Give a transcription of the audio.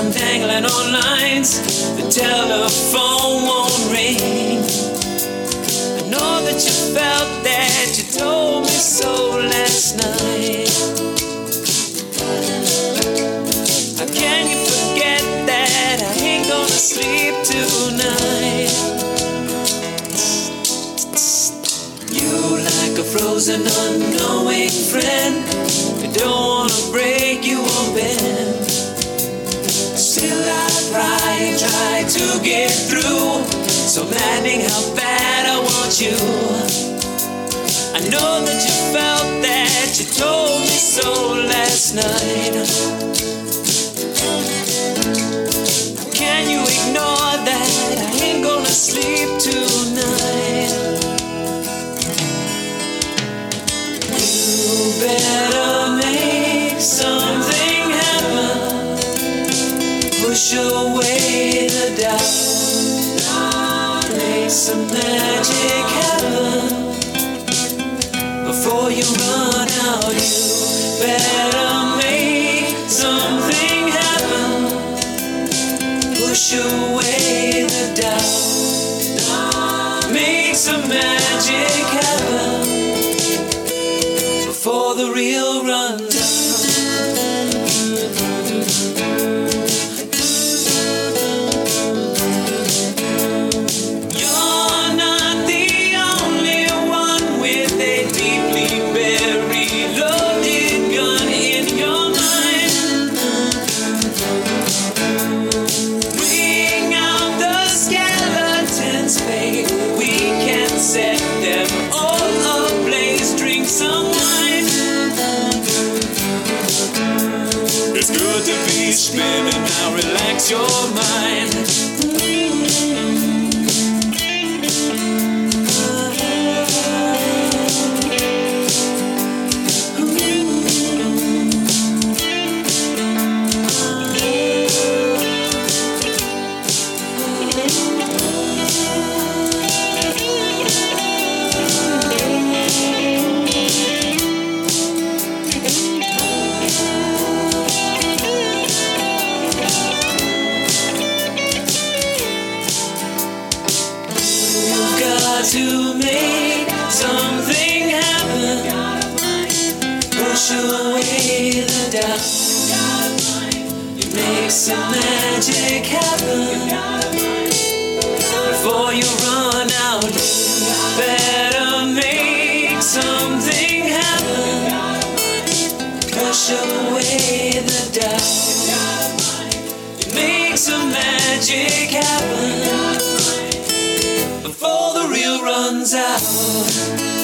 tangling on lines, the telephone won't ring. I know that you felt that, you told me so last night. How can you forget that I ain't gonna sleep tonight? You like a frozen unknowing friend, I don't wanna break you or bend. Still I try to get through, so maddening how bad I want you. I know that you felt that, you told me so last night. Can you ignore that? I ain't gonna sleep tonight. You better make something happen. Push away the doubt. Make some magic happen. Before you run out, you better make something happen. Push away the doubt. Make some magic happen. Before the real runs out. You're not the only one with a deeply buried loaded gun in your mind. Bring out the skeletons, babe. We can set them all ablaze. Drink some wine. It's good to be spinning now. Relax your mind. To make something happen, push away the doubt. You make some magic happen. Before you run out, you better make something happen. Push away the doubt. You make some magic happen. Before the real runs out.